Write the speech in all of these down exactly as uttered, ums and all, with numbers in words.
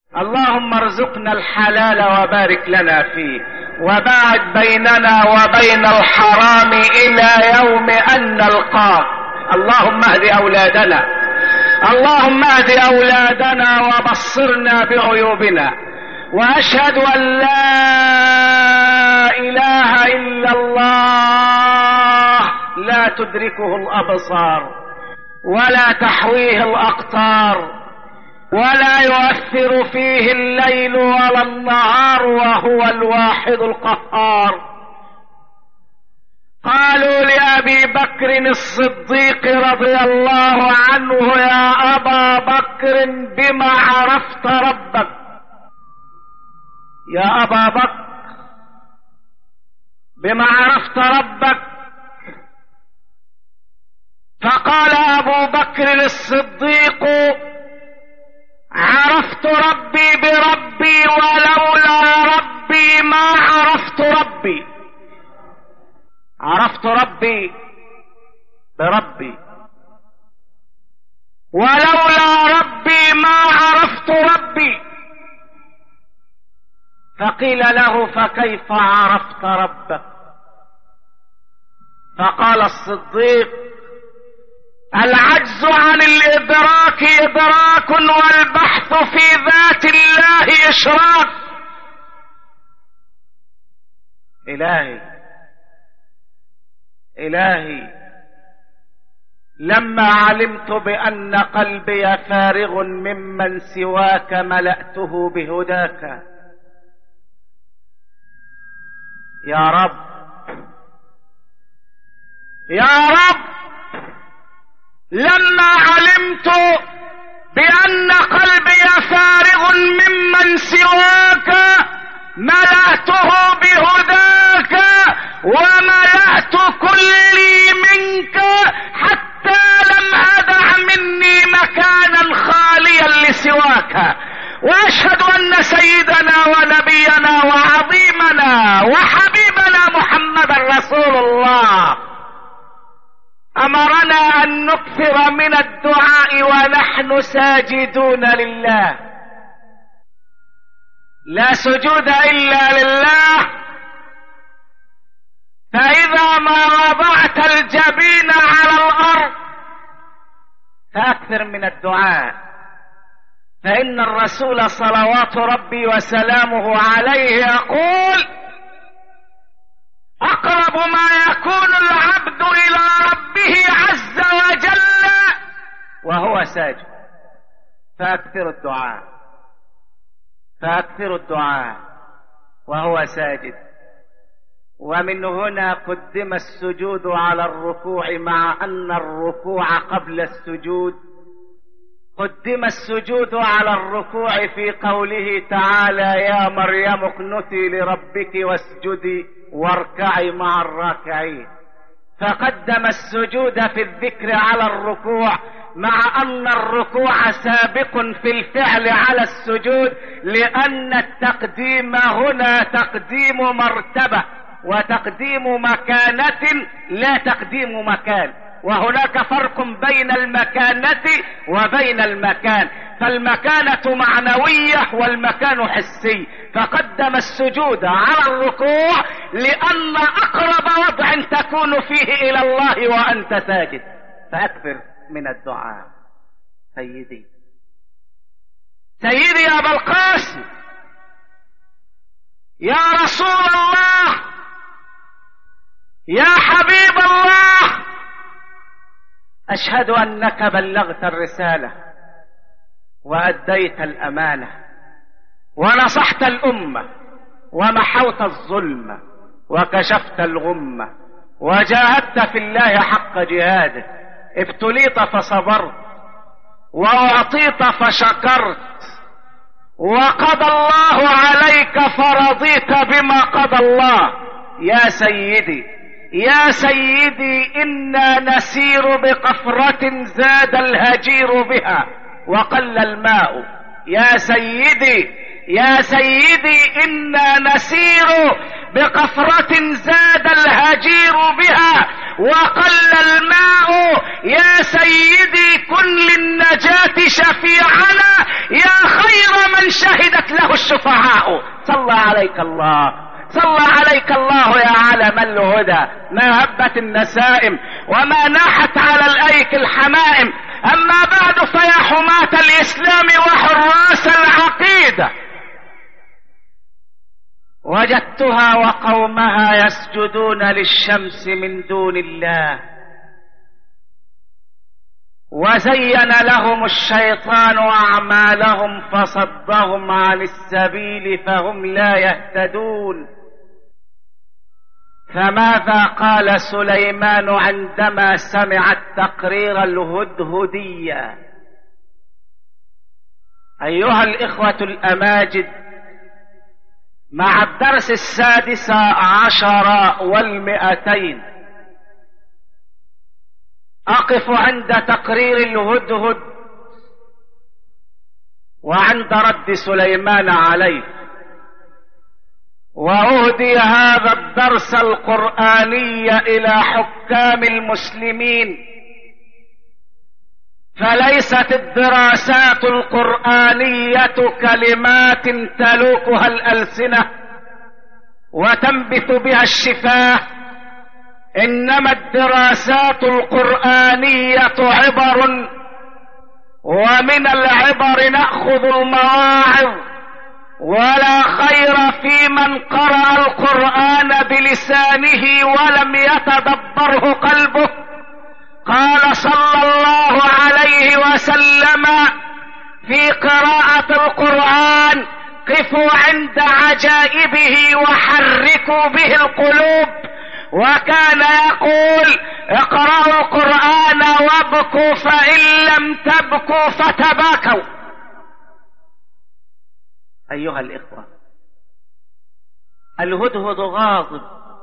اللهم ارزقنا الحلال وبارك لنا فيه، وباعد بيننا وبين الحرام إلى يوم أن نلقاك. اللهم اهد أولادنا، اللهم اهد أولادنا وبصرنا بعيوبنا، وأشهد أن لا إله إلا الله لا تدركه الأبصار ولا تحويه الأقطار ولا يؤثر فيه الليل ولا النهار، وهو الواحد القهار. قالوا لأبي بكر الصديق رضي الله عنه: يا أبا بكر بما عرفت ربك؟ يا أبا بكر بما عرفت ربك؟ فقال أبو بكر الصديق: عرفت ربي بربي، ولولا ربي ما عرفت ربي. عرفت ربي بربي، ولولا ربي ما عرفت ربي. فقيل له: فكيف عرفت ربك؟ فقال الصديق: العجز عن الإدراك إدراك، والبحث في ذات الله إشراك. إلهي إلهي لما علمت بأن قلبي فارغ ممن سواك ملأته بهداك. يا رب يا رب لما علمت بأن قلبي فارغ ممن سواك ملأته بهداك، وملأت كلي منك حتى لم أدع مني مكانا خاليا لسواك. وأشهد أن سيدنا ونبينا وعظيمنا وحبيبنا محمد رسول الله أمرنا أن نكثر من الدعاء ونحن ساجدون لله. لا سجود إلا لله. فإذا ما وضعت الجبين على الأرض فأكثر من الدعاء، فإن الرسول صلوات ربي وسلامه عليه يقول: أقرب ما يكون العبد إلى ربه عز وجل وهو ساجد. فأكثر الدعاء فأكثر الدعاء وهو ساجد. ومن هنا قدم السجود على الركوع، مع أن الركوع قبل السجود. قدم السجود على الركوع في قوله تعالى: يا مريم اقنتي لربك واسجدي واركعي مع الراكعين. فقدم السجود في الذكر على الركوع، مع أن الركوع سابق في الفعل على السجود، لأن التقديم هنا تقديم مرتبة وتقديم مكانة لا تقديم مكان، وهناك فرق بين المكانة وبين المكان، فالمكانة معنوية والمكان حسي. فقدم السجود على الركوع لأن أقرب وضع تكون فيه إلى الله وأنت ساجد. فأكثر من الدعاء. سيدي سيدي يا أبا القاسم، يا رسول الله، يا حبيب الله، أشهد أنك بلغت الرسالة وأديت الأمانة ونصحت الأمة ومحوت الظلم وكشفت الغمة وجاهدت في الله حق جهاده. ابتليت فصبرت وأعطيت فشكرت، وقضى الله عليك فرضيت بما قضى الله. يا سيدي يا سيدي إنا نسير بقفرة زاد الهجير بها وقل الماء. يا سيدي يا سيدي إنا نسير بقفرة زاد الهجير بها وقل الماء. يا سيدي كن للنجاة شفيعنا، يا خير من شهدت له الشفعاء. صلى عليك الله، صلى عليك الله يا علم الهدى. ما هبت النسائم وما ناحت على الأيك الحمائم. أما بعد، فيا حماة الإسلام وحراس العقيدة، وجدتها وقومها يسجدون للشمس من دون الله، وزين لهم الشيطان أعمالهم فصدهم عن السبيل فهم لا يهتدون. فماذا قال سليمان عندما سمع التقرير الهدهدي؟ أيها الإخوة الأماجد، مع الدرس السادس عشر والمئتين أقف عند تقرير الهدهد وعند رد سليمان عليه، وأهدي هذا الدرس القرآني إلى حكام المسلمين. فليست الدراسات القرآنية كلمات تلوكها الألسنة وتنبت بها الشفاه، إنما الدراسات القرآنية عبر، ومن العبر نأخذ المواعظ. ولا خير في من قرأ القرآن بلسانه ولم يتدبره قلبه. قال صلى الله عليه وسلم في قراءة القرآن: قفوا عند عجائبه وحركوا به القلوب. وكان يقول: اقرأوا القرآن وابكوا فإن لم تبكوا فتباكوا. أيها الإخوة، الهدهد غاضب.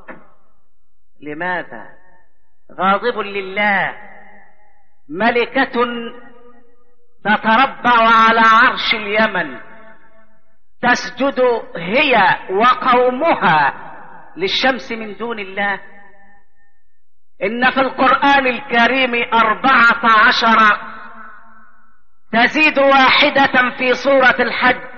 لماذا؟ غاضب لله. ملكة تتربع على عرش اليمن، تسجد هي وقومها للشمس من دون الله. إن في القرآن الكريم أربعة عشر، تزيد واحدة في سورة الحج.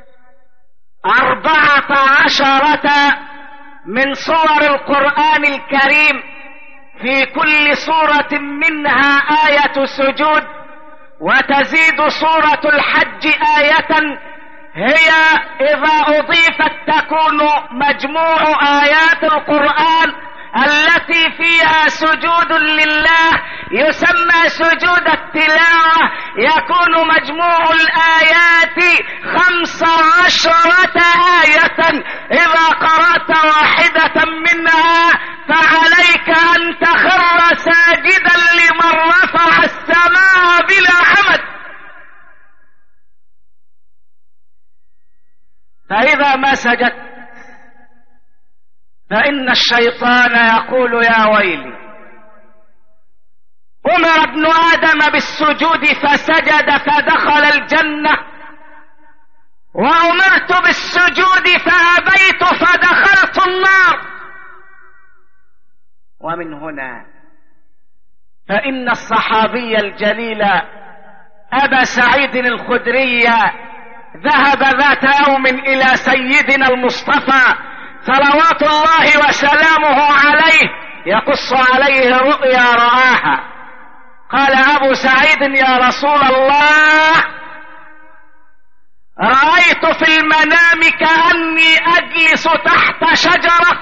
أربعة عشرة من صور القرآن الكريم، في كل سورة منها آية سجود. وتزيد سورة الحج آية، هي إذا أضيفت تكون مجموع آيات القرآن التي فيها سجود لله، يسمى سجود التلاوة. يكون مجموع الآيات خمس عشرة آية. إذا قرأت واحدة منها فعليك أن تخر ساجدا لمن رفع السماء بلا عمد. فإذا ما سجدت فإن الشيطان يقول: يا ويلي، أمر ابن آدم بالسجود فسجد فدخل الجنة، وأمرت بالسجود فأبيت فدخلت النار. ومن هنا فإن الصحابي الجليل أبا سعيد الخدري ذهب ذات يوم إلى سيدنا المصطفى صلوات الله وسلامه عليه يقص عليه رؤيا رآها. قال أبو سعيد: يا رسول الله، رأيت في المنام كأني أجلس تحت شجرة،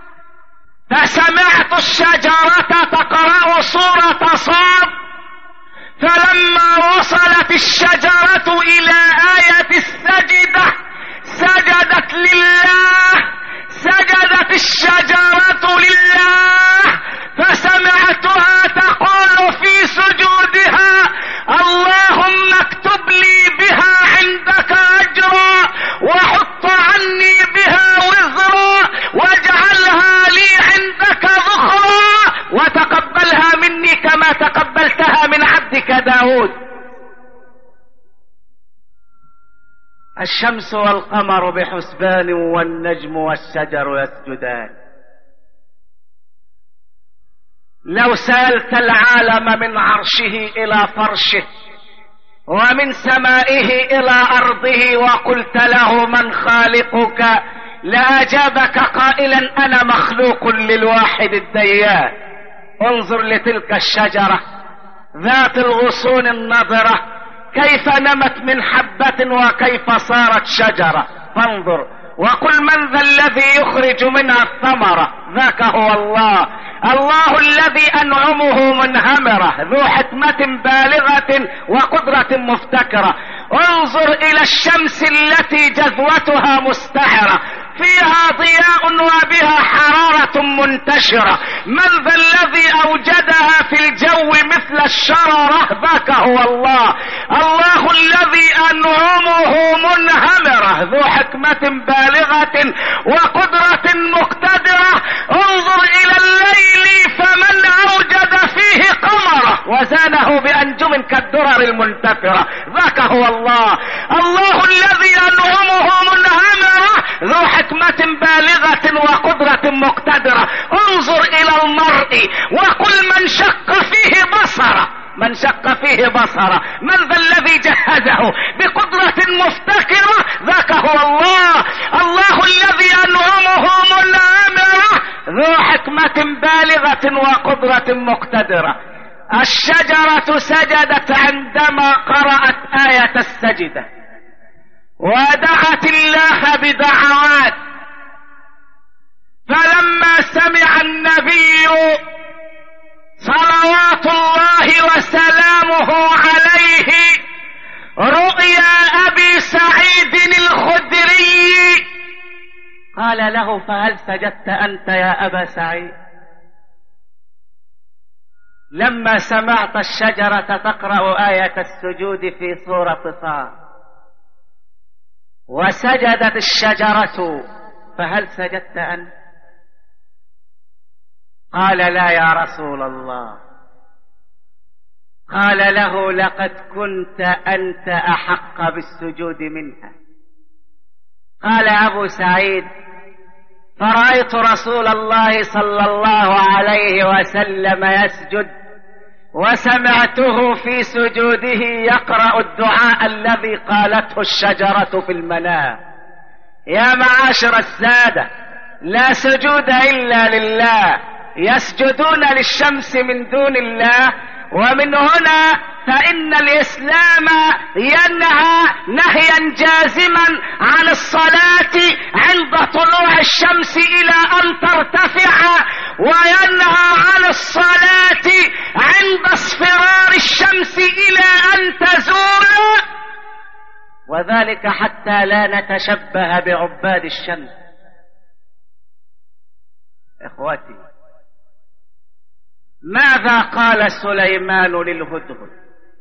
فسمعت الشجرة تقرأ سورة صاد، فلما وصلت الشجرة إلى آية السجدة سجدت لله، سجدت الشجرة لله، فسمعتها تقول في سجودها: اللهم اكتب لي بها عندك أجرا، وحط عني بها وزرا، واجعلها لي عندك ذخرا، وتقبلها مني كما تقبلتها من عبدك داود. الشمس والقمر بحسبان، والنجم والشجر يسجدان. لو سألت العالم من عرشه إلى فرشه ومن سمائه إلى أرضه وقلت له من خالقك لأجابك قائلا أنا مخلوق للواحد الديان. انظر لتلك الشجرة ذات الغصون النضرة كيف نمت من حبة وكيف صارت شجرة، فانظر وقل من ذا الذي يخرج منها الثمرة، ذاك هو الله، الله الذي أنعمه منهمرة ذو حكمة بالغة وقدرة مفتكرة. انظر إلى الشمس التي جذوتها مستعرة فيها ضياء وبها حرارة منتشرة، من ذا الذي أوجدها في الجو مثل الشررة، ذاك هو الله، الله الذي أنعمه منهمرة ذو حكمة بالغة وقدرة مقتدرة. انظر إلى الليل فمن أوجد فيه قمره وزانه بأنجم كالدرر المنتفرة، ذاك هو الله، الله الذي أنعمه منهمرة ذو حكمة بالغة وقدرة مقتدرة. انظر إلى المرء وقل من شق فيه بصره، من شق فيه بصره، من ذا الذي جهزه بقدرة مفتكرة، ذاك هو الله، الله الذي أنعمه منعمرة ذو حكمة بالغة وقدرة مقتدرة. الشجرة سجدت عندما قرأت آية السجدة ودعت الله بدعوات، فلما سمع النبي صلوات الله وسلامه عليه رؤيا أبي سعيد الخدري قال له فهل سجدت أنت يا أبا سعيد؟ لما سمعت الشجرة تقرأ آية السجود في سورة صاد وسجدت الشجرة فهل سجدت أنت؟ قال لا يا رسول الله. قال له لقد كنت أنت أحق بالسجود منها. قال أبو سعيد فرأيت رسول الله صلى الله عليه وسلم يسجد وسمعته في سجوده يقرأ الدعاء الذي قالته الشجرة في المنام. يا معاشر السادة، لا سجود إلا لله، يسجدون للشمس من دون الله، ومن هنا فإن الإسلام ينهى نهيا جازما عن الصلاة عند طلوع الشمس إلى أن ترتفع، وينهى عن الصلاة عند اصفرار الشمس إلى أن تزول، وذلك حتى لا نتشبه بعباد الشمس. إخوتي، ماذا قال سليمان للهدهد؟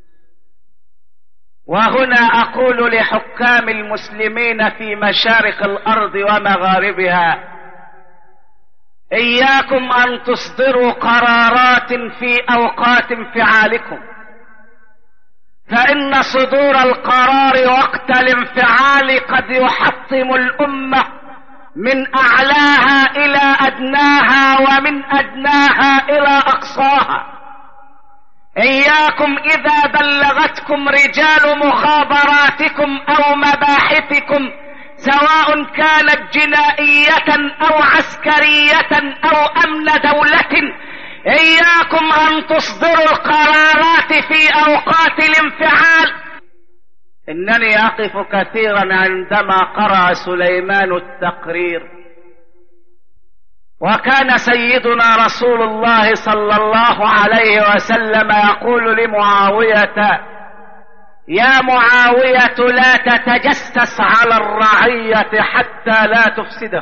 وهنا أقول لحكام المسلمين في مشارق الأرض ومغاربها إياكم أن تصدروا قرارات في أوقات انفعالكم، فإن صدور القرار وقت الانفعال قد يحطم الأمة من أعلاها إلى أدناها ومن أدناها إلى أقصاها. إياكم إذا بلغتكم رجال مخابراتكم أو مباحثكم سواء كانت جنائية أو عسكرية أو أمن دولة، إياكم أن تصدروا القرارات في أوقات الانفعال. إنني أقف كثيرا عندما قرأ سليمان التقرير، وكان سيدنا رسول الله صلى الله عليه وسلم يقول لمعاوية: يا معاوية لا تتجسس على الرعية حتى لا تفسده.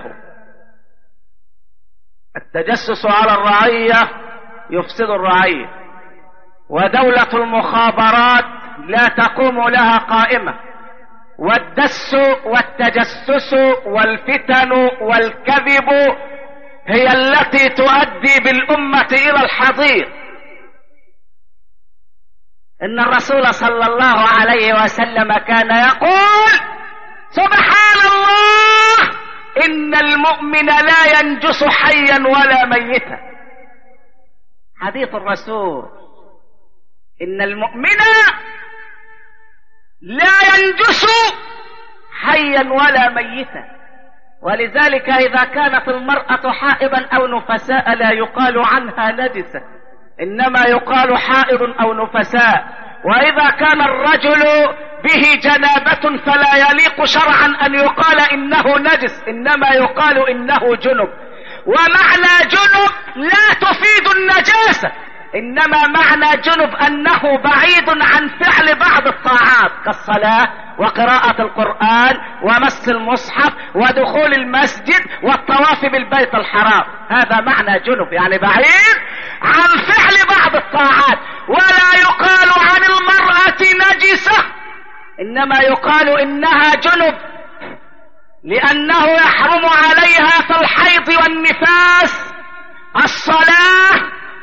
التجسس على الرعية يفسد الرعية، ودولة المخابرات لا تقوم لها قائمة، والدس والتجسس والفتن والكذب هي التي تؤدي بالأمة إلى الحضيض. إن الرسول صلى الله عليه وسلم كان يقول: سبحان الله، إن المؤمن لا ينجس حيا ولا ميتا. حديث الرسول: إن المؤمن لا ينجس حيا ولا ميتا. ولذلك إذا كانت المرأة حائضا أو نفساء لا يقال عنها نجسة، إنما يقال حائض أو نفساء. وإذا كان الرجل به جنابة فلا يليق شرعا أن يقال إنه نجس، إنما يقال إنه جنب. ومعنى جنب لا تفيد النجاسة، إنما معنى جنب أنه بعيد عن فعل بعض الطاعات كالصلاة وقراءة القرآن ومس المصحف ودخول المسجد والطواف بالبيت الحرام. هذا معنى جنب، يعني بعيد عن فعل بعض الطاعات. ولا يقال عن المرأة نجسة، إنما يقال إنها جنب، لأنه يحرم عليها في الحيض والنفاس الصلاة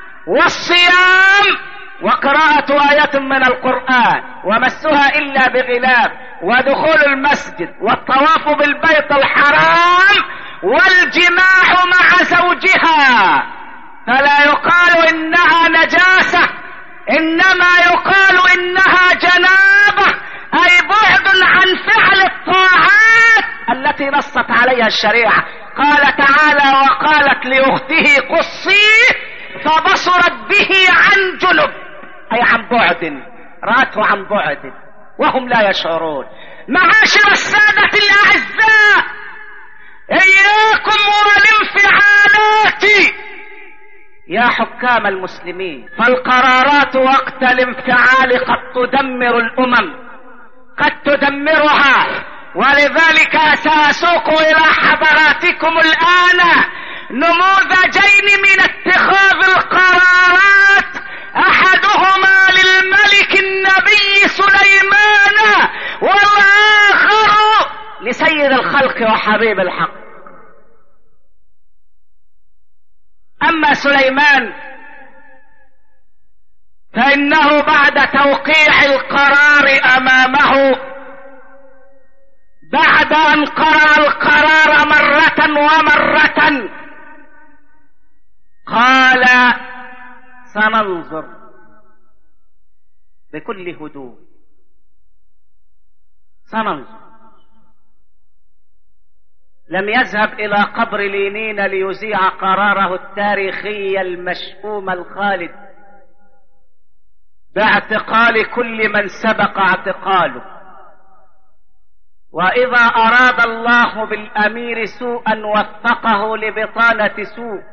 والصيام وقراءة آية من القرآن ومسها إلا بغلاب ودخول المسجد والطواف بالبيت الحرام والجماع مع زوجها. فلا يقال إنها نجاسة، إنما يقال إنها جنابة، أي بعد عن فعل الطاعات التي نصت عليها الشريعة. قال تعالى: وقالت لأخته قصيه فبصرت به عن جنب، أي عن بعد، رأته عن بعد وهم لا يشعرون. معاشر السادة الأعزاء، إياكم والانفعالات يا حكام المسلمين، فالقرارات وقت الانفعال قد تدمر الأمم، قد تدمرها. ولذلك سأسوق إلى حضراتكم الآن نموذجين من اتخاذ القرارات، أحدهما للملك النبي سليمان والآخر لسيد الخلق وحبيب الحق. أما سليمان فإنه بعد توقيع القرار أمامه، بعد أن قرأ القرار مرة ومرة، قال: سننظر بكل هدوء، سننظر. لم يذهب إلى قبر لينين ليذيع قراره التاريخي المشؤوم الخالد باعتقال كل من سبق اعتقاله. وإذا أراد الله بالأمير سوءا وفقه لبطانة سوء.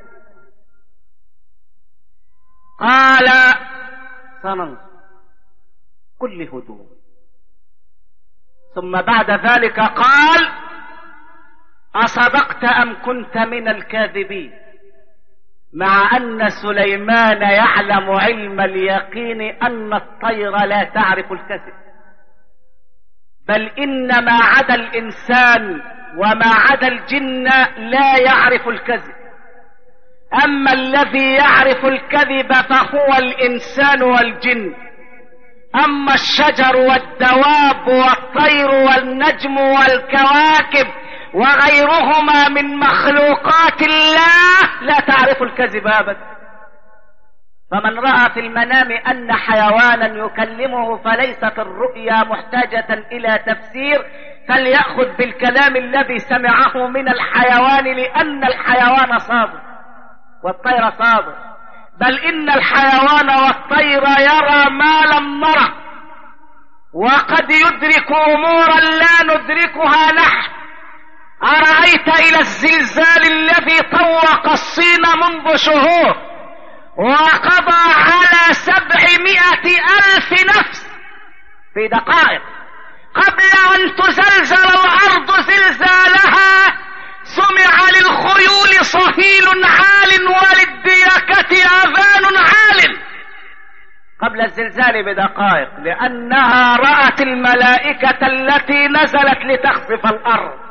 قال: سننظر كل هدوء. ثم بعد ذلك قال: أصدقت أم كنت من الكاذبين؟ مع أن سليمان يعلم علم اليقين أن الطير لا تعرف الكذب، بل إن ما عدا الإنسان وما عدا الجن لا يعرف الكذب. أما الذي يعرف الكذب فهو الإنسان والجن. أما الشجر والدواب والطير والنجم والكواكب وغيرهما من مخلوقات الله لا تعرف الكذب أبدا. فمن رأى في المنام أن حيوانا يكلمه فليست الرؤيا محتاجة إلى تفسير، فليأخذ بالكلام الذي سمعه من الحيوان، لأن الحيوان صادق والطير صادق، بل إن الحيوان والطير يرى ما لم نره، وقد يدرك أمورا لا ندركها نحن. أرأيت إلى الزلزال الذي طوق الصين منذ شهور وقضى على سبعمائة ألف نفس في دقائق، قبل أن تزلزل الأرض زلزالها سمع للخيول صهيل عال وللديكة آذان عال قبل الزلزال بدقائق، لأنها رأت الملائكة التي نزلت لتخسف الأرض،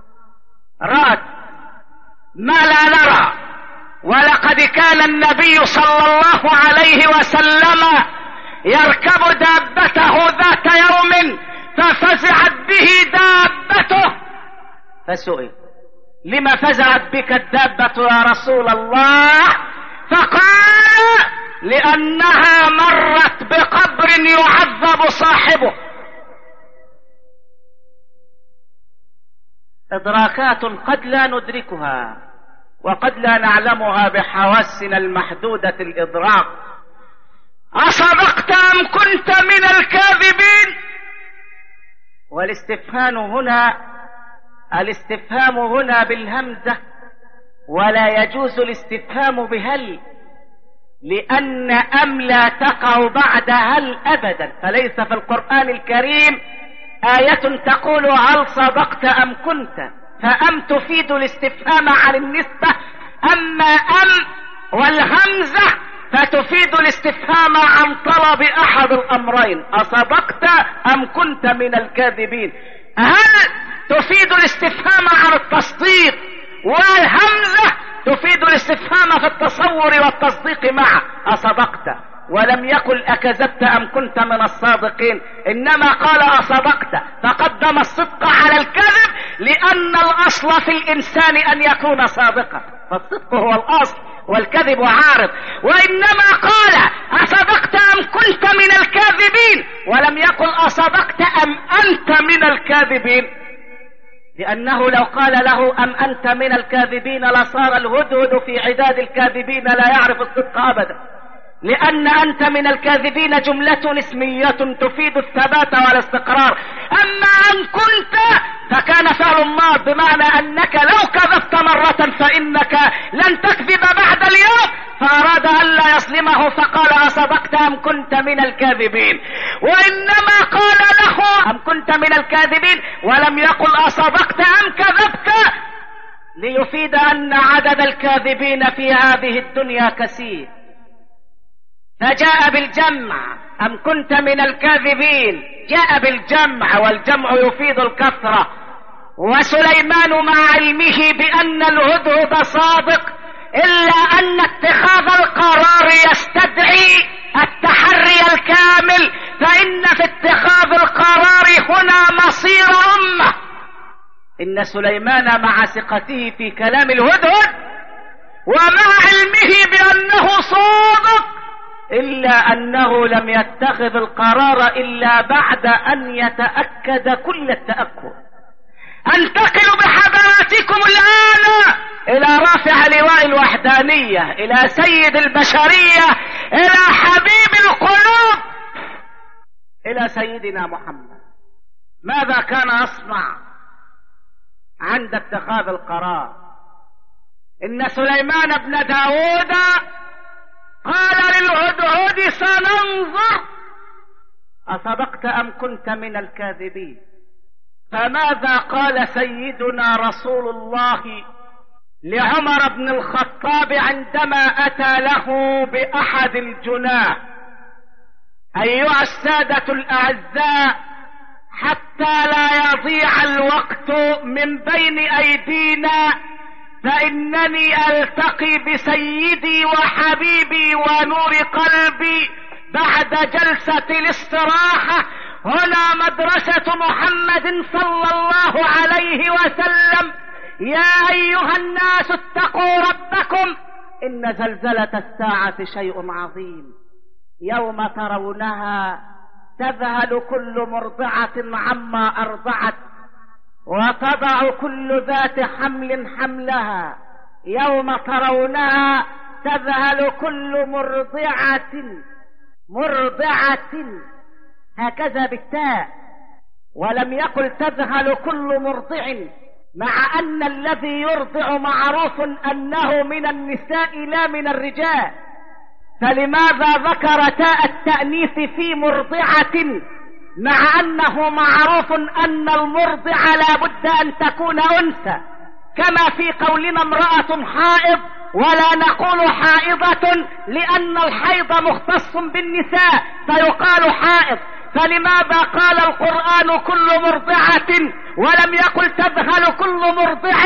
رأت ما لا نرى. ولقد كان النبي صلى الله عليه وسلم يركب دابته ذات يوم ففزعت به دابته، فسئل: لما فزعت بك الدابة يا رسول الله؟ فقال: لأنها مرت بقبر يعذب صاحبه. إدراكات قد لا ندركها وقد لا نعلمها بحواسنا المحدودة الإدراك. أصدقت أم كنت من الكاذبين؟ والاستفهام هنا الاستفهام هنا بالهمزة، ولا يجوز الاستفهام بهل، لأن أم لا تقع بعد هل أبدا. فليس في القرآن الكريم آية تقول هل صدقت أم كنت، فأم تفيد الاستفهام عن النسبة، أما أم والهمزة فتفيد الاستفهام عن طلب أحد الأمرين، أصدقت أم كنت من الكاذبين. هل تفيد الاستفهام عن التصديق، والهمزة تفيد الاستفهام في التصور والتصديق معه، أصدقت، ولم يقل أكذبت أم كنت من الصادقين، إنما قال أصدقت، فقدم الصدق على الكذب، لأن الأصل في الإنسان أن يكون صادقا، فالصدق هو الأصل والكذب عارض. وإنما قال أصدقت أم كنت من الكاذبين، ولم يقل أصدقت أم أنت من الكاذبين، لأنه لو قال له أم أنت من الكاذبين لصار الهدهد في عداد الكاذبين لا يعرف الصدق أبدا، لأن أنت من الكاذبين جملة اسمية تفيد الثبات والاستقرار. أما أن كنت فكان فعل ماض، بمعنى أنك لو كذبت مرة فإنك لن تكذب بعد اليوم، فأراد أن لا يظلمه فقال أصدقت أم كنت من الكاذبين. وإنما قال له أم كنت من الكاذبين ولم يقل أصدقت أم كذبت، ليفيد أن عدد الكاذبين في هذه الدنيا كثير، فجاء بالجمع أم كنت من الكاذبين، جاء بالجمع، والجمع يفيد الكثرة. وسليمان مع علمه بأن الهدهد صادق، إلا أن اتخاذ القرار يستدعي التحري الكامل، فإن في اتخاذ القرار هنا مصير أمة. إن سليمان مع ثقته في كلام الهدهد ومع علمه بأنه صادق، إلا أنه لم يتخذ القرار إلا بعد أن يتأكد كل التأكد. أنتقل بحضراتكم الآن إلى رافع لواء الوحدانية، إلى سيد البشرية، إلى حبيب القلوب، إلى سيدنا محمد. ماذا كان يصنع عند اتخاذ القرار؟ إن سليمان بن داود قال للهدهد سننظر أصدقت أم كنت من الكاذبين. فماذا قال سيدنا رسول الله لعمر بن الخطاب عندما أتى له بأحد الجناه؟ أيها السادة الأعزاء، حتى لا يضيع الوقت من بين أيدينا، فإنني ألتقي بسيدي وحبيبي ونور قلبي بعد جلسة الاستراحة هنا مدرسة محمد صلى الله عليه وسلم. يا أيها الناس اتقوا ربكم، إن زلزلة الساعة شيء عظيم، يوم ترونها تذهل كل مرضعة عما أرضعت وتضع كل ذات حمل حملها، يوم ترونها تذهل كل مرضعة مرضعة، هكذا بالتاء، ولم يقل تذهل كل مرضع، مع أن الذي يرضع معروف أنه من النساء لا من الرجال، فلماذا ذكر تاء التأنيث في مرضعة مع أنه معروف أن المرضع لا بد أن تكون أنثى، كما في قولنا امرأة حائض ولا نقول حائضة لأن الحيض مختص بالنساء فيقال حائض. فلماذا قال القرآن كل مرضعة ولم يقل تذهل كل مرضع،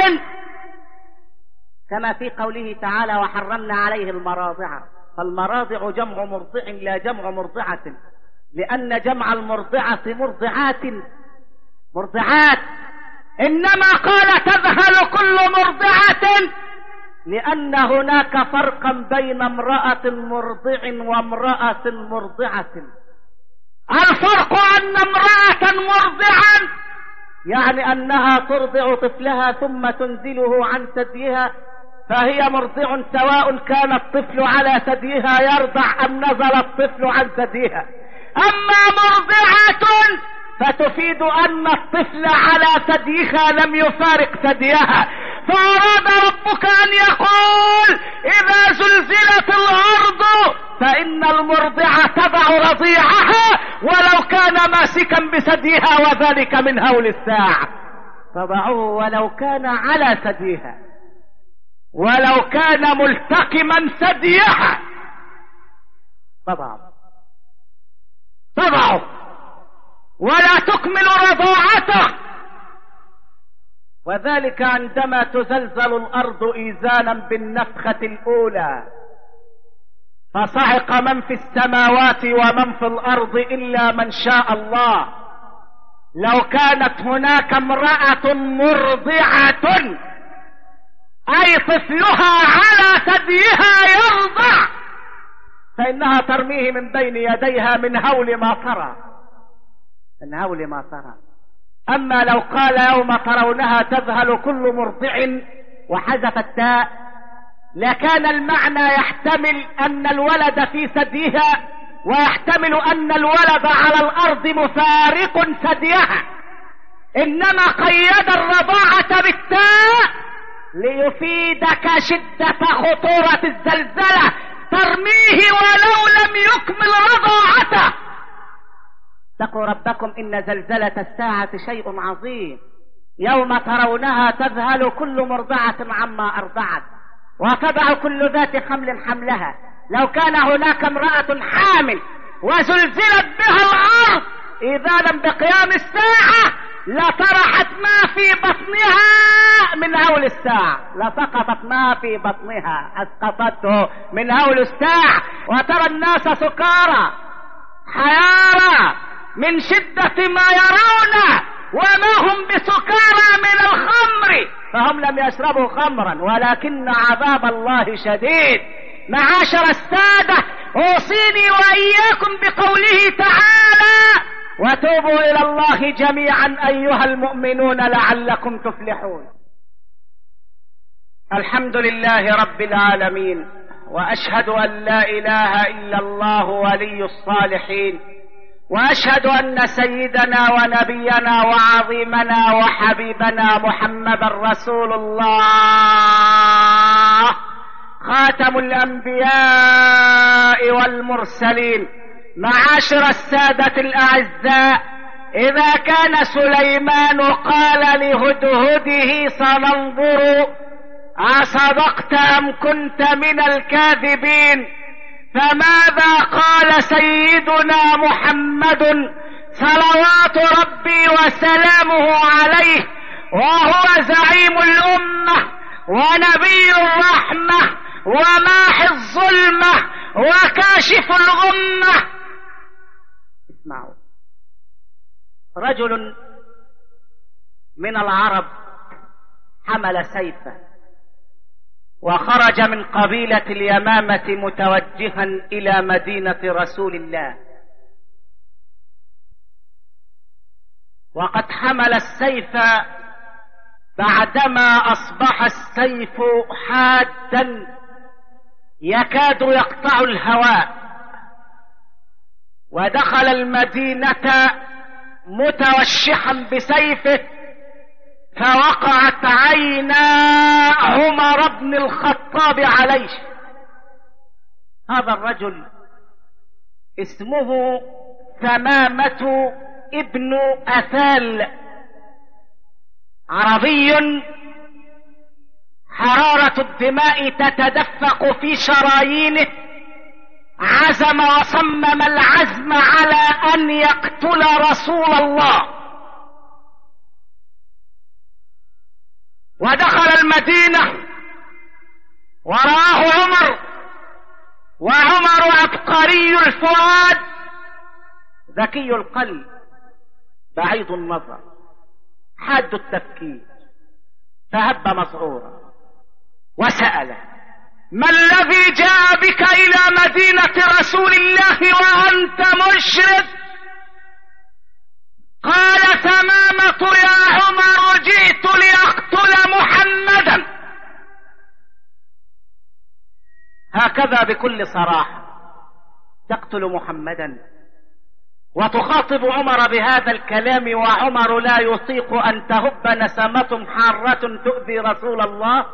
كما في قوله تعالى وحرمنا عليه المراضع؟ فالمراضع جمع مرضع لا جمع مرضعة، لأن جمع المرضعة مرضعات مرضعات، إنما قال تذهل كل مرضعة لأن هناك فرقا بين امرأة مرضع وامرأة مرضعة. الفرق أن امرأة مرضعا يعني أنها ترضع طفلها ثم تنزله عن ثديها، فهي مرضع سواء كان الطفل على ثديها يرضع أم نزل الطفل عن ثديها. أما مرضعة فتفيد أن الطفل على ثديها لم يفارق ثديها، فأراد ربك أن يقول إذا زلزلت الأرض فإن المرضعة تضع رضيعها ولو كان ماسكا بثديها، وذلك من هول الساعة. تضعه ولو كان على ثديها، ولو كان ملتقما ثديها تضعه تضعه ولا تكمل رضاعته. وذلك عندما تزلزل الأرض إيزانا بالنفخة الأولى، فصعق من في السماوات ومن في الأرض إلا من شاء الله. لو كانت هناك امرأة مرضعة أي طفلها على ثديها يرضع، فإنها ترميه من بين يديها من هول ما ترى، من هول ما ترى. أما لو قال يوم ترونها تذهل كل مرضع وحذف التاء، لكان المعنى يحتمل أن الولد في ثديها، ويحتمل أن الولد على الأرض مفارق ثديها، إنما قيد الرضاعة بالتاء ليفيدك شدة خطورة الزلزلة، ترميه ولو لم يكمل رضاعته. اتقوا ربكم إن زلزلة الساعة شيء عظيم، يوم ترونها تذهل كل مرضعة عما أرضعت وتضع كل ذات حمل حملها. لو كان هناك امرأة حامل وزلزلت بها الأرض إذانا بقيام الساعة لطرحت ما في بطنها من هول الساعة، لسقطت ما في بطنها أسقطته من هول الساعة. وترى الناس سكارى حيارى من شدة ما يرون، وما هم بسكارى من الخمر، فهم لم يشربوا خمرا ولكن عذاب الله شديد. معاشر السادة، أوصيني وإياكم بقوله تعالى: وتوبوا إلى الله جميعا أيها المؤمنون لعلكم تفلحون. الحمد لله رب العالمين، وأشهد أن لا إله إلا الله ولي الصالحين، وأشهد أن سيدنا ونبينا وعظيمنا وحبيبنا محمدا رسول الله، خاتم الأنبياء والمرسلين. معاشر السادة الأعزاء، إذا كان سليمان قال لهدهده سننظر أصدقت أم كنت من الكاذبين، فماذا قال سيدنا محمد صلوات ربي وسلامه عليه وهو زعيم الأمة ونبي الرحمة وماحي الظلمة وكاشف الغمة؟ اسمعوا. رجل من العرب حمل سيفا وخرج من قبيلة اليمامة متوجها إلى مدينة رسول الله، وقد حمل السيف بعدما أصبح السيف حادا يكاد يقطع الهواء، ودخل المدينة متوشحا بسيفه، فوقعت عينا عمر بن الخطاب عليه. هذا الرجل اسمه ثمامة ابن أثال، عربي حرارة الدماء تتدفق في شرايينه، عزم وصمم العزم على أن يقتل رسول الله، ودخل المدينة ورآه عمر، وعمر عبقري الفؤاد ذكي القلب بعيد النظر حاد التفكير، فهب مسعورا وسأله: ما الذي جاء بك إلى مدينة رسول الله وأنت مشرك؟ قال: ثمامة يا هكذا بكل صراحة تقتل محمدا وتخاطب عمر بهذا الكلام، وعمر لا يطيق أن تهب نسمة حارة تؤذي رسول الله.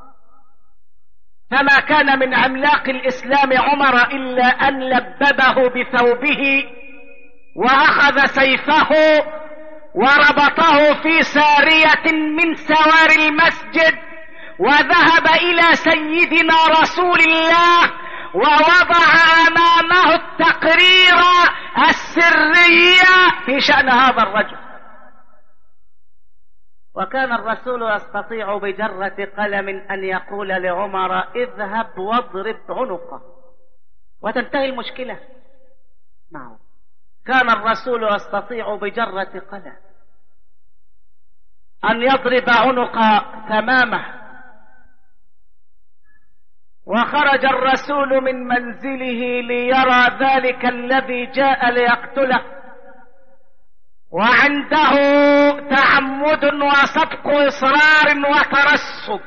فما كان من عملاق الإسلام عمر إلا أن لببه بثوبه وأخذ سيفه وربطه في سارية من سوار المسجد وذهب إلى سيدنا رسول الله ووضع أمامه التقرير السري في شأن هذا الرجل. وكان الرسول يستطيع بجرة قلم أن يقول لعمر اذهب واضرب عنقه وتنتهي المشكلة. نعم، كان الرسول يستطيع بجرة قلم أن يضرب عنق تمامه. وخرج الرسول من منزله ليرى ذلك الذي جاء ليقتله، وعنده تعمد وسبق إصرار وترصد،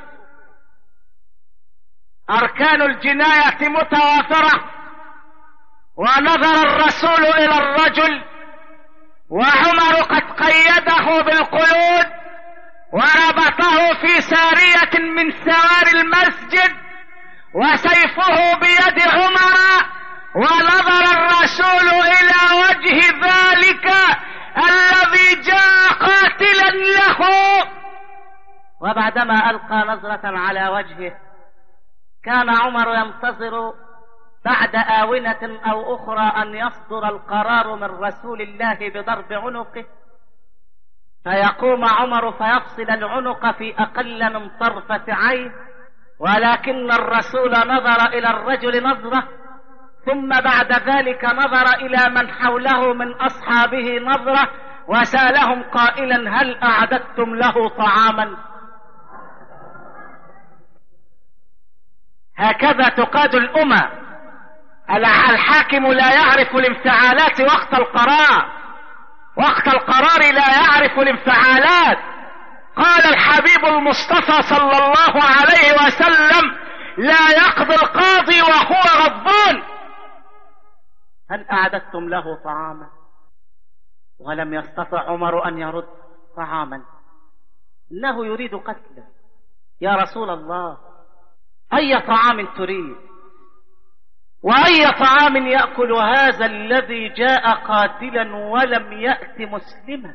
أركان الجناية متوافرة. ونظر الرسول إلى الرجل وعمر قد قيده بالقيود وربطه في سارية من سوار المسجد وسيفه بيد عمر، ونظر الرسول إلى وجه ذلك الذي جاء قاتلا له، وبعدما ألقى نظرة على وجهه كان عمر ينتظر بعد آونة أو أخرى أن يصدر القرار من رسول الله بضرب عنقه، فيقوم عمر فيفصل العنق في أقل من طرفة عين. ولكن الرسول نظر إلى الرجل نظرة، ثم بعد ذلك نظر إلى من حوله من أصحابه نظرة، وسألهم قائلا هل أعددتم له طعاما؟ هكذا تقاد الأمة. الحاكم لا يعرف الانفعالات وقت القرار، وقت القرار لا يعرف الانفعالات. قال الحبيب المصطفى صلى الله عليه وسلم لا يقضي القاضي وهو غضبان. هل أعددتم له طعاما؟ ولم يستطع عمر أن يرد طعاما، إنه يريد قتله. يا رسول الله أي طعام تريد؟ وأي طعام يأكل هذا الذي جاء قاتلا ولم يأت مسلما؟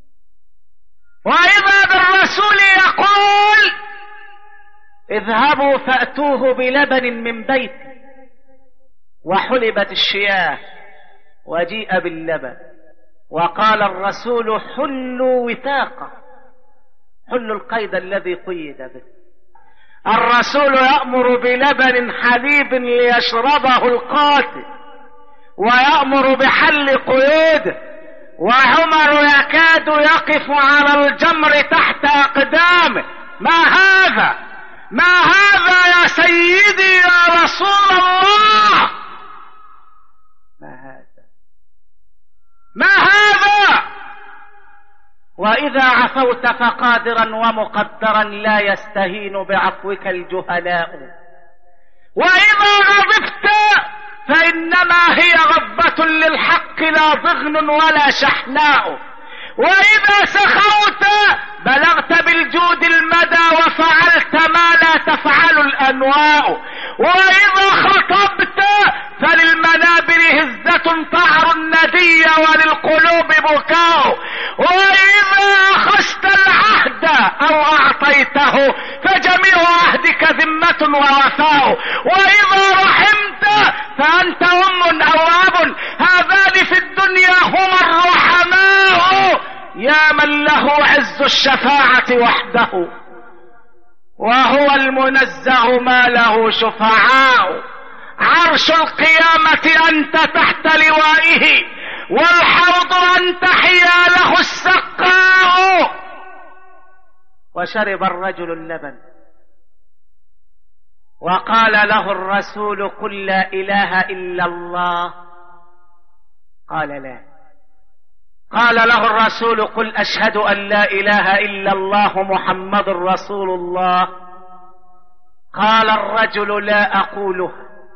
وإذا بالرسول يقول اذهبوا فأتوه بلبن من بيتي، وحلبت الشياه وجيء باللبن، وقال الرسول حلوا وثاقه، حلوا القيد الذي قيد به. الرسول يأمر بلبن حليب ليشربه القاتل، ويأمر بحل قيوده، وعمر يكاد يقف على الجمر تحت أقدامه. ما هذا؟ ما هذا يا سيدي يا رسول الله؟ ما هذا؟ ما هذا؟ وإذا عفوت فقادرا ومقدرا لا يستهين بعفوك الجهلاء، وإذا غضبت فإنما هي غضبة للحق لا ضغن ولا شحناء، وإذا سخوت بلغت بالجود المدى وفعلت ما لا تفعل الأنواء، وإذا خطبت فللمنابر هزة طعر الندي وللقلوب بكاء، وإذا أخذت العهد أو أعطيته فجميع عهدك ذمة ووفاء، وإذا رحمت فأنت أم أو أب، هذان في الدنيا هما الرحماء، يا من له عز الشفاعة وحده وهو المنزه ما له شفعاء. عرش القيامة أنت تحت لوائه، والحوض أنت حياله السقاء. وشرب الرجل اللبن، وقال له الرسول قل لا إله إلا الله، قال لا. قال له الرسول قل أشهد أن لا إله إلا الله محمد رسول الله، قال الرجل لا أقوله.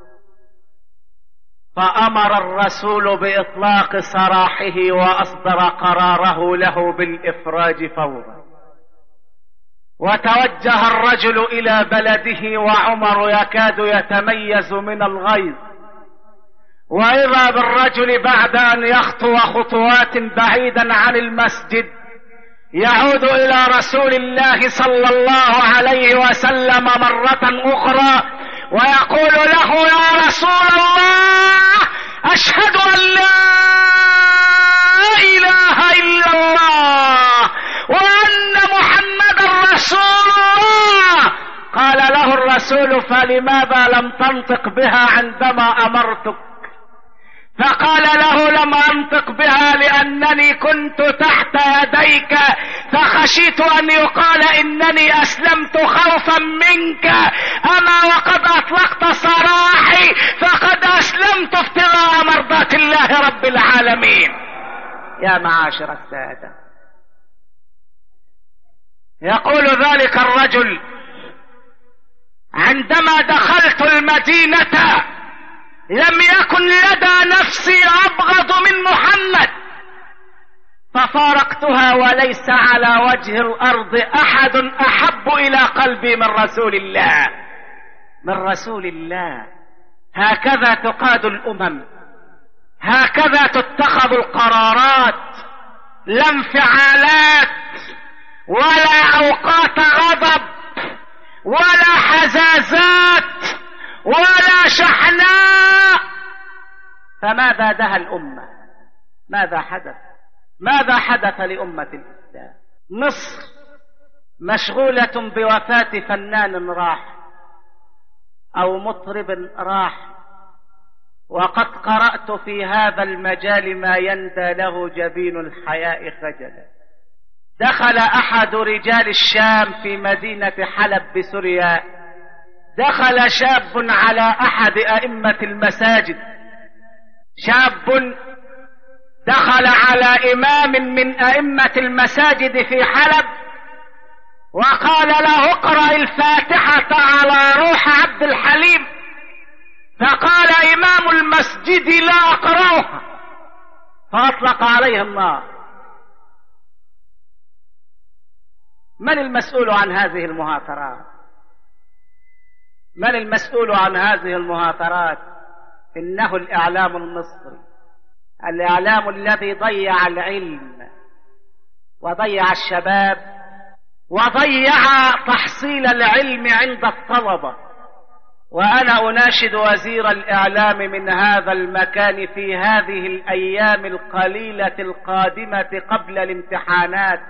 فأمر الرسول بإطلاق سراحه وأصدر قراره له بالإفراج فورا. وتوجه الرجل إلى بلده وعمر يكاد يتميز من الغيظ، وإذا بالرجل بعد أن يخطو خطوات بعيدا عن المسجد يعود إلى رسول الله صلى الله عليه وسلم مرة أخرى ويقول له: يا رسول الله، أشهد أن لا إله إلا الله وأن محمدا رسول الله. قال له الرسول: فلماذا لم تنطق بها عندما أمرتك؟ فقال له: لم أنطق بها لأنني كنت تحت يديك فخشيت أن يقال إنني أسلمت خوفا منك، أما وقد أطلقت سراحي فقد أسلمت ابتغاء مرضات الله رب العالمين. يا معاشر السادة، يقول ذلك الرجل: عندما دخلت المدينة لم يكن لدى نفسي أبغض من محمد، ففارقتها وليس على وجه الأرض أحد أحب إلى قلبي من رسول الله. من رسول الله. هكذا تقاد الأمم، هكذا تتخذ القرارات، لا انفعالات ولا أوقات غضب ولا حزازات ولا شحناء. فماذا دها الأمة؟ ماذا حدث؟ ماذا حدث لأمة الإسلام؟ مصر مشغولة بوفاة فنان راح أو مطرب راح، وقد قرأت في هذا المجال ما يندى له جبين الحياء خجلا. دخل أحد رجال الشام في مدينة حلب بسوريا، دخل شاب على أحد أئمة المساجد، شاب دخل على إمام من أئمة المساجد في حلب وقال له: اقرأ الفاتحة على روح عبد الحليم. فقال إمام المسجد: لا أقرأها، فأطلق عليه النار. من المسؤول عن هذه المهاترات؟ من المسؤول عن هذه المهاترات؟ إنه الإعلام المصري، الإعلام الذي ضيع العلم وضيع الشباب وضيع تحصيل العلم عند الطلبة. وأنا أناشد وزير الإعلام من هذا المكان في هذه الأيام القليلة القادمة قبل الامتحانات،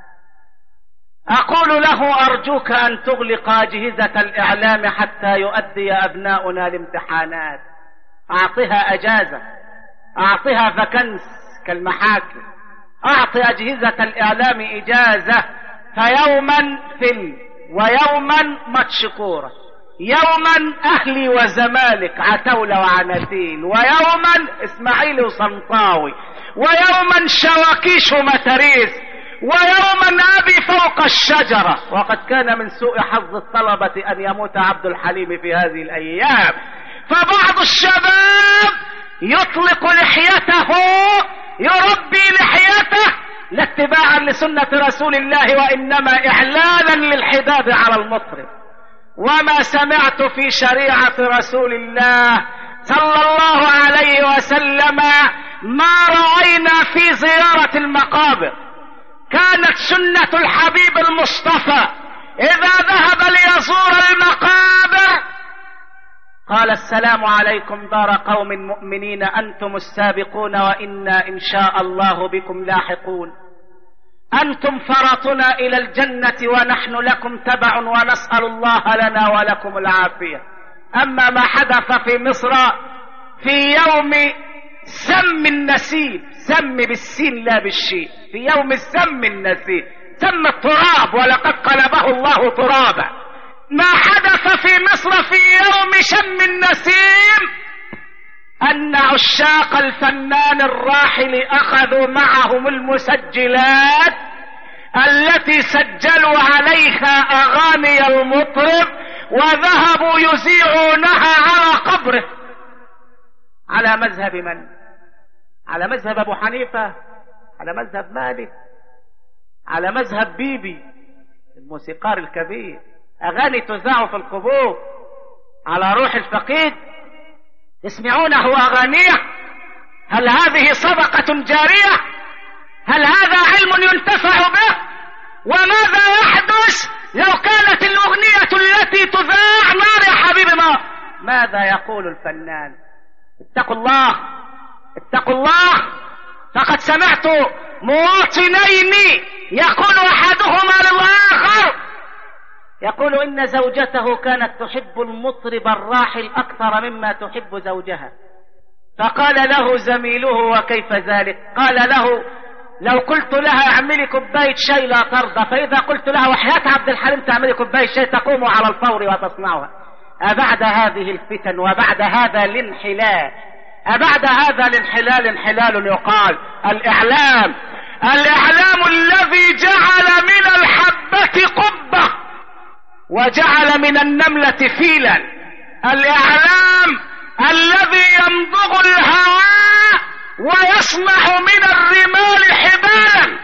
أقول له: أرجوك أن تغلق أجهزة الإعلام حتى يؤدي أبناؤنا الامتحانات. أعطها أجازة، أعطها فكنس كالمحاكم، أعطي أجهزة الإعلام إجازة، فيوما فيلم ويوما ماتش كورة، يوما أهلي وزمالك عتاولة وعنتين، ويوما إسماعيل وصنطاوي، ويوما شواكيش ومتاريس، ويوما أبي فوق الشجرة. وقد كان من سوء حظ الطلبة أن يموت عبد الحليم في هذه الأيام. فبعض الشباب يطلق لحيته، يربي لحيته لا اتباعا لسنة رسول الله وإنما إعلانا للحداد على المطرب. وما سمعت في شريعة رسول الله صلى الله عليه وسلم ما رأينا في زيارة المقابر. كانت سنة الحبيب المصطفى إذا ذهب ليزور المقابر قال: السلام عليكم دار قوم مؤمنين، أنتم السابقون وإنا إن شاء الله بكم لاحقون، أنتم فرطنا إلى الجنة ونحن لكم تبع، ونسأل الله لنا ولكم العافية. أما ما حدث في مصر في يوم سم النسيم، سم بالسين لا بالشين، في يوم السم النسيم، سم التراب ولقد قلبه الله ترابا. ما حدث في مصر في يوم شم النسيم أن عشاق الفنان الراحل أخذوا معهم المسجلات التي سجلوا عليها أغاني المطرب وذهبوا يذيعونها على قبره، على مذهب من؟ على مذهب ابو حنيفة؟ على مذهب مالك؟ على مذهب بيبي الموسيقار الكبير؟ اغاني تذاع في القبور على روح الفقيد يسمعونه اغانيه؟ هل هذه صدقة جارية؟ هل هذا علم ينتفع به؟ وماذا يحدث لو كانت الاغنية التي تذاع نار يا حبيبي نار؟ ماذا يقول الفنان؟ اتقوا الله، اتقوا الله. فقد سمعت مواطنين يقول احدهما للاخر، يقول ان زوجته كانت تحب المطرب الراحل اكثر مما تحب زوجها. فقال له زميله وكيف ذلك؟ قال له لو قلت لها اعملي كوبايه شاي لا ترضى، فاذا قلت لها وحياة عبد الحليم تعملي كوبايه شاي تقوم على الفور وتصنعها. أبعد هذه الفتن وبعد هذا الانحلال، أبعد هذا الانحلال انحلال يقال الإعلام، الإعلام الذي جعل من الحبة قبة وجعل من النملة فيلا، الإعلام الذي يمضغ الهواء ويصنع من الرمال حبالا.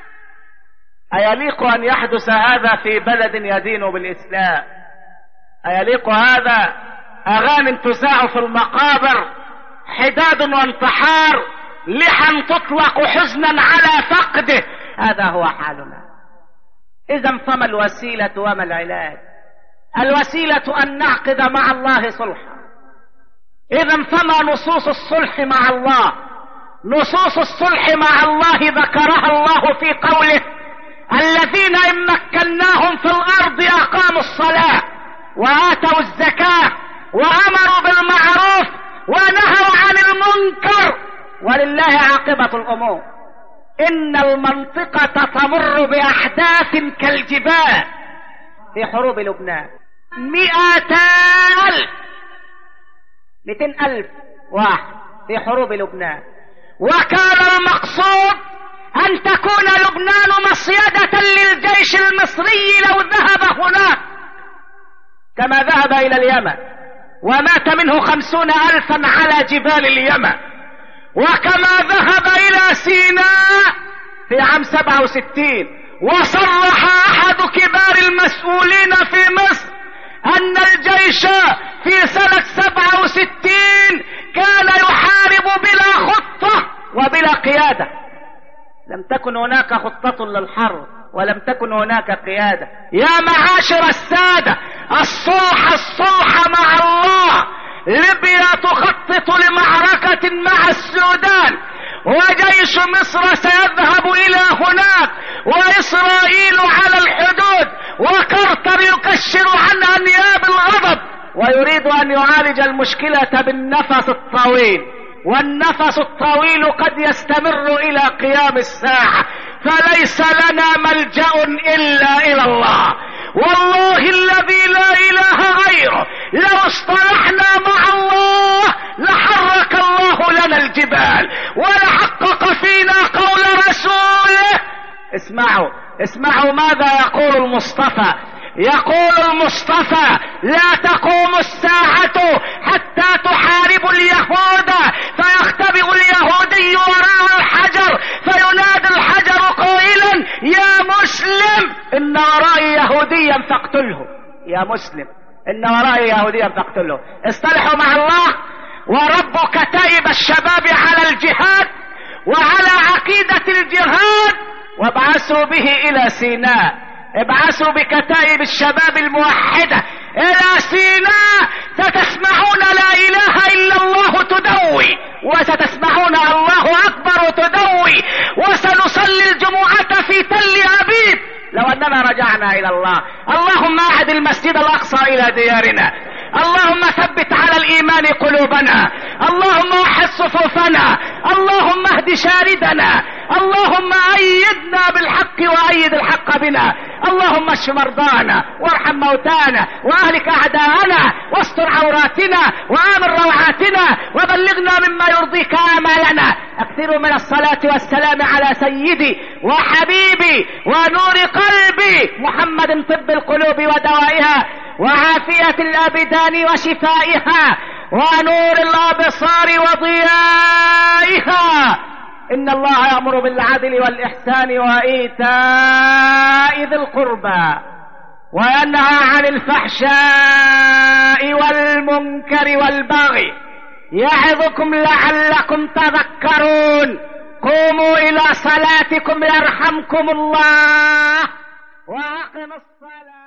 أيليق أن يحدث هذا في بلد يدين بالإسلام؟ أيليق هذا؟ أغاني تذاع في المقابر، حداد وانتحار، لحن تطلق حزنا على فقده. هذا هو حالنا. إذا فما الوسيلة وما العلاج؟ الوسيلة أن نعقد مع الله صلحا. إذا فما نصوص الصلح مع الله؟ نصوص الصلح مع الله ذكرها الله في قوله الذين إن مكناهم في الأرض أقاموا الصلاة وآتوا الزكاة وأمروا بالمعروف ونهوا عن المنكر ولله عاقبة الأمور. إن المنطقة تمر بأحداث كالجبال في حروب لبنان، مئة ألف مئتين ألف واحد في حروب لبنان، وكان المقصود أن تكون لبنان مصيدة للجيش المصري لو ذهب هناك كما ذهب إلى اليمن ومات منه خمسون ألفا على جبال اليمن، وكما ذهب إلى سيناء في عام سبعة وستين. وصرح أحد كبار المسؤولين في مصر أن الجيش في سنة سبعة وستين كان يحارب بلا خطة وبلا قيادة. لم تكن هناك خطة للحرب ولم تكن هناك قيادة. يا معاشر السادة، الصلح الصلح مع الله. ليبيا تخطط لمعركة مع السودان، وجيش مصر سيذهب إلى هناك، وإسرائيل على الحدود، وكارتر يكشر عن أنياب الغضب ويريد أن يعالج المشكلة بالنفس الطويل، والنفس الطويل قد يستمر إلى قيام الساعة. فليس لنا ملجأ إلا إلى الله، والله الذي لا إله غيره لو اصطلحنا مع الله لحرك الله لنا الجبال ولحقق فينا قول رسوله. اسمعوا اسمعوا ماذا يقول المصطفى. يقول المصطفى لا تقوم الساعة حتى تحارب اليهود، فيختبئ اليهودي وراء الحجر فينادي الحجر قائلا يا مسلم إن ورائي يهوديا فاقتله. يا مسلم إن ورائي يهوديا فاقتله. اصطلحوا مع الله، ورب كتائب الشباب على الجهاد وعلى عقيدة الجهاد، وابعثوا به إلى سيناء. ابعثوا بكتائب الشباب الموحدة إلى سيناء، ستسمعون لا إله إلا الله تدوي، وستسمعون الله أكبر تدوي، وسنصلي الجمعة في تل أبيب لو أننا رجعنا إلى الله. اللهم أعد المسجد الأقصى إلى ديارنا، اللهم ثبت على الإيمان قلوبنا، اللهم وحد صفوفنا، اللهم اهد شاردنا، اللهم أيدنا بالحق وأيد الحق بنا، اللهم اشف مرضانا وارحم موتانا واهلك أعداءنا واستر عوراتنا وآمن روعاتنا وبلغنا مما يرضيك آمالنا. اكثروا من الصلاة والسلام على سيدي وحبيبي ونور قلبي محمد، طب القلوب ودوائها وعافية الأبدان وشفائها ونور الأبصار وضيائها. إن الله يأمر بالعدل والإحسان وإيتاء ذي القربى وينهى عن الفحشاء والمنكر والبغي يعظكم لعلكم تذكرون. قوموا إلى صلاتكم يرحمكم الله وأقم الصلاة.